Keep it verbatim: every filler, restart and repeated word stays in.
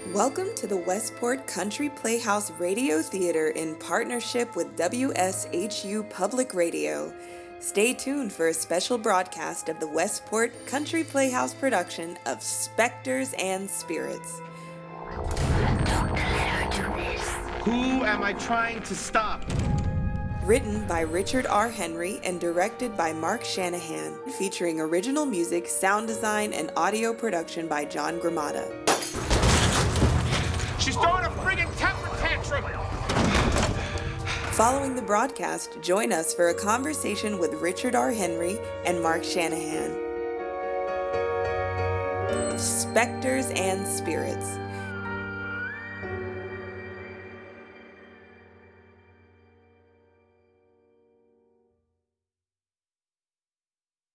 Welcome to the Westport Country Playhouse Radio Theater in partnership with W S H U Public Radio. Stay tuned for a special broadcast of the Westport Country Playhouse production of Spectres and Spirits. Who am I trying to stop? Written by Richard R. Henry and directed by Mark Shanahan, featuring original music, sound design, and audio production by John Gramada. She's throwing a friggin' temper tantrum! Following the broadcast, join us for a conversation with Richard R. Henry and Mark Shanahan. Spectres and Spirits.